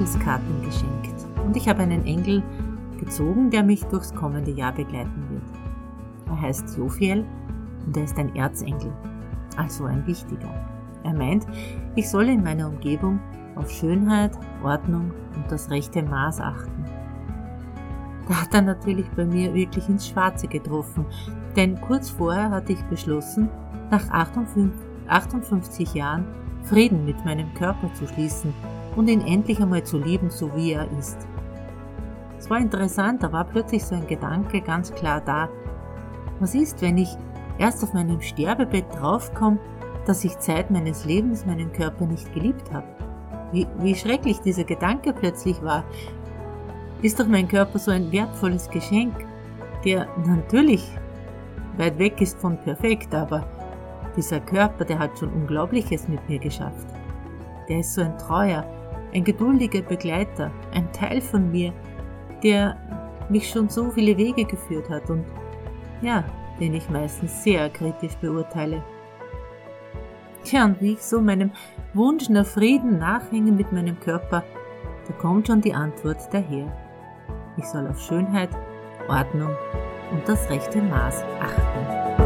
Engelskarten geschenkt und ich habe einen Engel gezogen, der mich durchs kommende Jahr begleiten wird. Er heißt Jophiel und er ist ein Erzengel, also ein wichtiger. Er meint, ich soll in meiner Umgebung auf Schönheit, Ordnung und das rechte Maß achten. Da hat er natürlich bei mir wirklich ins Schwarze getroffen, denn kurz vorher hatte ich beschlossen, nach 58 Jahren Frieden mit meinem Körper zu schließen und ihn endlich einmal zu lieben, so wie er ist. Es war interessant, da war plötzlich so ein Gedanke ganz klar da. Was ist, wenn ich erst auf meinem Sterbebett draufkomme, dass ich Zeit meines Lebens meinen Körper nicht geliebt habe? Wie schrecklich dieser Gedanke plötzlich war. Ist doch mein Körper so ein wertvolles Geschenk, der natürlich weit weg ist von perfekt, aber dieser Körper, der hat schon Unglaubliches mit mir geschafft. Der ist so ein treuer, ein geduldiger Begleiter, ein Teil von mir, der mich schon so viele Wege geführt hat und ja, den ich meistens sehr kritisch beurteile. Tja, und wie ich so meinem Wunsch nach Frieden nachhänge mit meinem Körper, da kommt schon die Antwort daher. Ich soll auf Schönheit, Ordnung und das rechte Maß achten.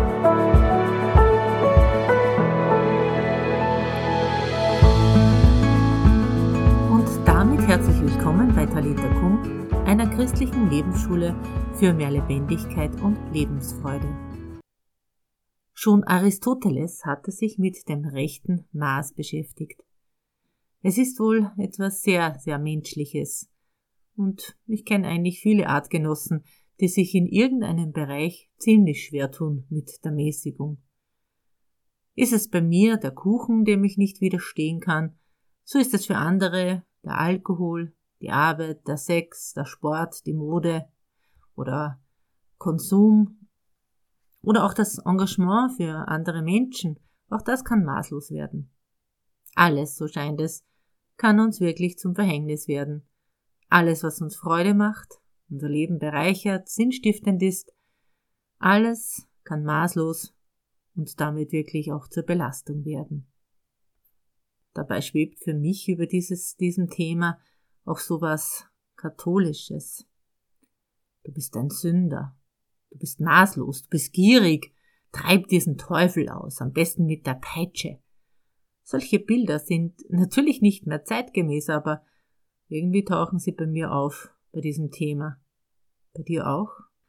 Und damit herzlich willkommen bei Talita Kum, einer christlichen Lebensschule für mehr Lebendigkeit und Lebensfreude. Schon Aristoteles hatte sich mit dem rechten Maß beschäftigt. Es ist wohl etwas sehr, sehr Menschliches. Und ich kenne eigentlich viele Artgenossen, die sich in irgendeinem Bereich ziemlich schwer tun mit der Mäßigung. Ist es bei mir der Kuchen, dem ich nicht widerstehen kann, so ist es für andere der Alkohol, die Arbeit, der Sex, der Sport, die Mode oder Konsum oder auch das Engagement für andere Menschen. Auch das kann maßlos werden. Alles, so scheint es, kann uns wirklich zum Verhängnis werden. Alles, was uns Freude macht, unser Leben bereichert, sinnstiftend ist, alles kann maßlos und damit wirklich auch zur Belastung werden. Dabei schwebt für mich über diesem Thema auch sowas Katholisches. Du bist ein Sünder, du bist maßlos, du bist gierig, treib diesen Teufel aus, am besten mit der Peitsche. Solche Bilder sind natürlich nicht mehr zeitgemäß, aber irgendwie tauchen sie bei mir auf, bei diesem Thema. Bei dir auch?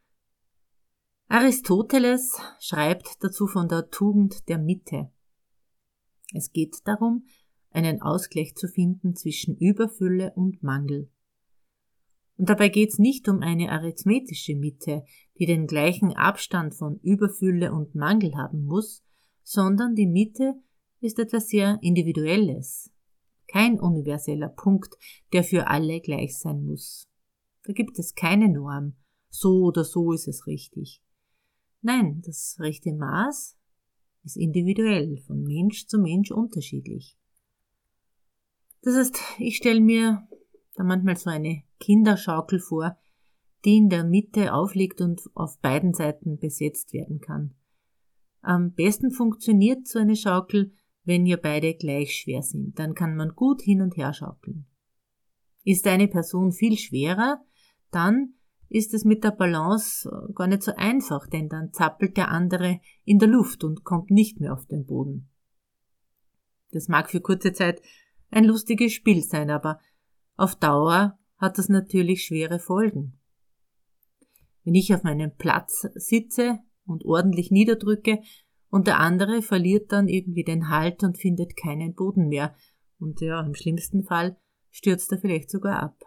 Aristoteles schreibt dazu von der Tugend der Mitte. Es geht darum, einen Ausgleich zu finden zwischen Überfülle und Mangel. Und dabei geht es nicht um eine arithmetische Mitte, die den gleichen Abstand von Überfülle und Mangel haben muss, sondern die Mitte ist etwas sehr Individuelles. Kein universeller Punkt, der für alle gleich sein muss. Da gibt es keine Norm, so oder so ist es richtig. Nein, das rechte Maß ist individuell, von Mensch zu Mensch unterschiedlich. Das heißt, ich stelle mir da manchmal so eine Kinderschaukel vor, die in der Mitte aufliegt und auf beiden Seiten besetzt werden kann. Am besten funktioniert so eine Schaukel, wenn ihr beide gleich schwer sind. Dann kann man gut hin und her schaukeln. Ist eine Person viel schwerer, dann ist es mit der Balance gar nicht so einfach, denn dann zappelt der andere in der Luft und kommt nicht mehr auf den Boden. Das mag für kurze Zeit ein lustiges Spiel sein, aber auf Dauer hat das natürlich schwere Folgen. Wenn ich auf meinem Platz sitze und ordentlich niederdrücke und der andere verliert dann irgendwie den Halt und findet keinen Boden mehr und ja, im schlimmsten Fall stürzt er vielleicht sogar ab.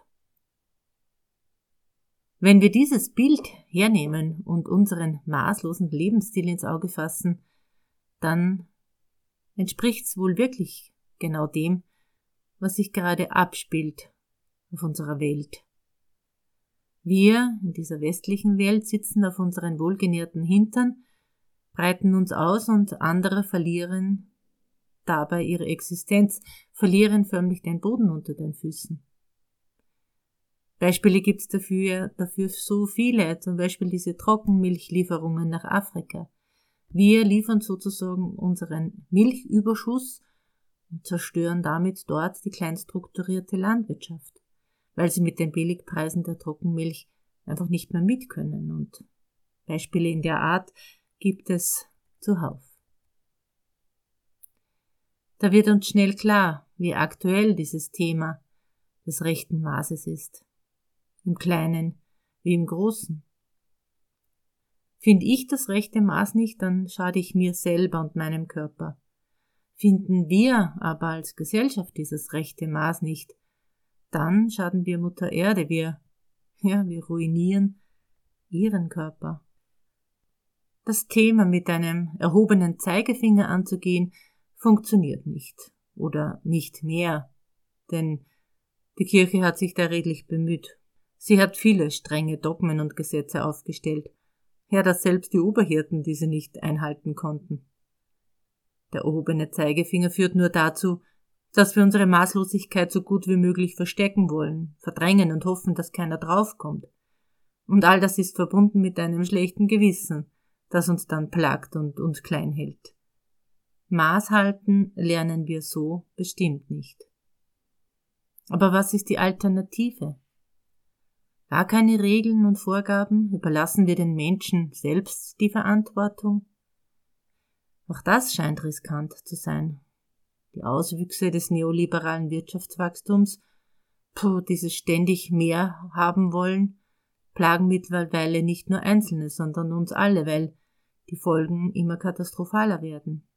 Wenn wir dieses Bild hernehmen und unseren maßlosen Lebensstil ins Auge fassen, dann entspricht's wohl wirklich genau dem, was sich gerade abspielt auf unserer Welt. Wir in dieser westlichen Welt sitzen auf unseren wohlgenährten Hintern, breiten uns aus und andere verlieren dabei ihre Existenz, verlieren förmlich den Boden unter den Füßen. Beispiele gibt's dafür so viele, zum Beispiel diese Trockenmilchlieferungen nach Afrika. Wir liefern sozusagen unseren Milchüberschuss und zerstören damit dort die kleinstrukturierte Landwirtschaft. weil sie mit den Billigpreisen der Trockenmilch einfach nicht mehr mit können. Und Beispiele in der Art gibt es zuhauf. Da wird uns schnell klar, wie aktuell dieses Thema des rechten Maßes ist. Im Kleinen wie im Großen. Finde ich das rechte Maß nicht, dann schade ich mir selber und meinem Körper. Finden wir aber als Gesellschaft dieses rechte Maß nicht, dann schaden wir Mutter Erde, wir ruinieren ihren Körper. Das Thema mit einem erhobenen Zeigefinger anzugehen, funktioniert nicht oder nicht mehr, denn die Kirche hat sich da redlich bemüht. Sie hat viele strenge Dogmen und Gesetze aufgestellt, dass selbst die Oberhirten diese nicht einhalten konnten. Der erhobene Zeigefinger führt nur dazu, dass wir unsere Maßlosigkeit so gut wie möglich verstecken wollen, verdrängen und hoffen, dass keiner draufkommt. Und all das ist verbunden mit einem schlechten Gewissen, das uns dann plagt und uns klein hält. Maß halten lernen wir so bestimmt nicht. Aber was ist die Alternative? Gar keine Regeln und Vorgaben, überlassen wir den Menschen selbst die Verantwortung? Auch das scheint riskant zu sein. Die Auswüchse des neoliberalen Wirtschaftswachstums, dieses ständig mehr haben wollen, plagen mittlerweile nicht nur Einzelne, sondern uns alle, weil die Folgen immer katastrophaler werden.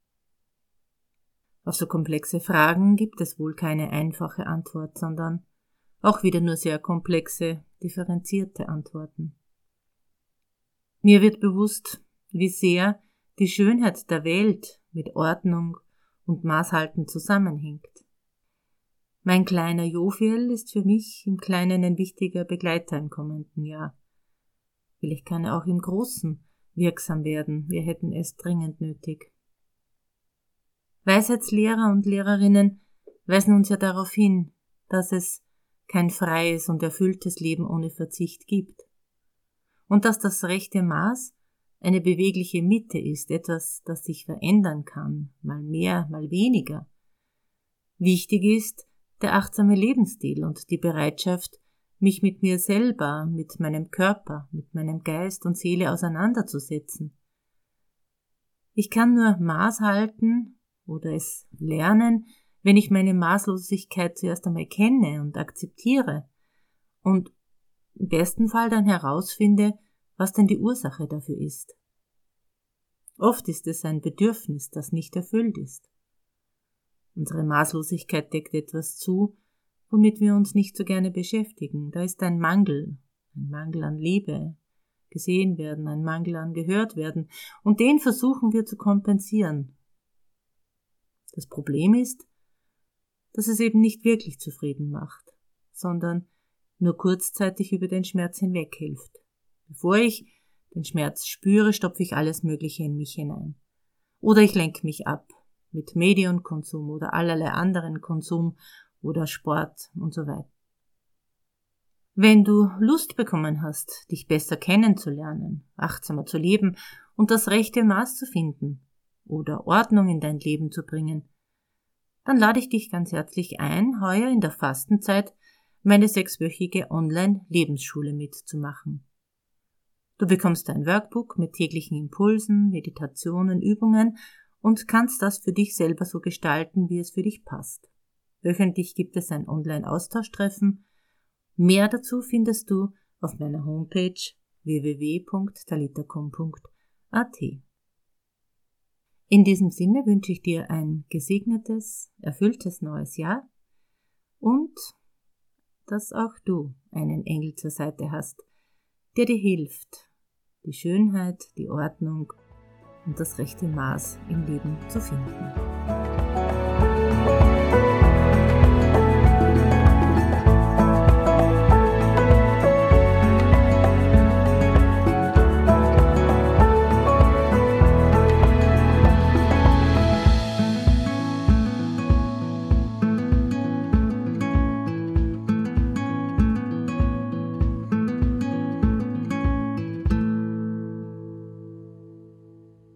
Auf so komplexe Fragen gibt es wohl keine einfache Antwort, sondern auch wieder nur sehr komplexe, differenzierte Antworten. Mir wird bewusst, wie sehr die Schönheit der Welt mit Ordnung und Maßhalten zusammenhängt. Mein kleiner Joviel ist für mich im Kleinen ein wichtiger Begleiter im kommenden Jahr. Vielleicht kann er auch im Großen wirksam werden, wir hätten es dringend nötig. Weisheitslehrer und Lehrerinnen weisen uns ja darauf hin, dass es kein freies und erfülltes Leben ohne Verzicht gibt. Und dass das rechte Maß eine bewegliche Mitte ist, etwas, das sich verändern kann, mal mehr, mal weniger. Wichtig ist der achtsame Lebensstil und die Bereitschaft, mich mit mir selber, mit meinem Körper, mit meinem Geist und Seele auseinanderzusetzen. Ich kann nur Maß halten oder es lernen, wenn ich meine Maßlosigkeit zuerst einmal kenne und akzeptiere und im besten Fall dann herausfinde, was denn die Ursache dafür ist. Oft ist es ein Bedürfnis, das nicht erfüllt ist. Unsere Maßlosigkeit deckt etwas zu, womit wir uns nicht so gerne beschäftigen. Da ist ein Mangel an Liebe, gesehen werden, ein Mangel an gehört werden, und den versuchen wir zu kompensieren. Das Problem ist, dass es eben nicht wirklich zufrieden macht, sondern nur kurzzeitig über den Schmerz hinweg hilft. Bevor ich den Schmerz spüre, stopfe ich alles Mögliche in mich hinein. Oder ich lenke mich ab mit Medienkonsum oder allerlei anderen Konsum oder Sport und so weiter. Wenn du Lust bekommen hast, dich besser kennenzulernen, achtsamer zu leben und das rechte Maß zu finden oder Ordnung in dein Leben zu bringen, dann lade ich dich ganz herzlich ein, heuer in der Fastenzeit meine 6-wöchige Online-Lebensschule mitzumachen. Du bekommst ein Workbook mit täglichen Impulsen, Meditationen, Übungen und kannst das für dich selber so gestalten, wie es für dich passt. Wöchentlich gibt es ein Online-Austauschtreffen. Mehr dazu findest du auf meiner Homepage www.talitakum.at. In diesem Sinne wünsche ich dir ein gesegnetes, erfülltes neues Jahr und dass auch du einen Engel zur Seite hast, der dir hilft, die Schönheit, die Ordnung und das rechte Maß im Leben zu finden.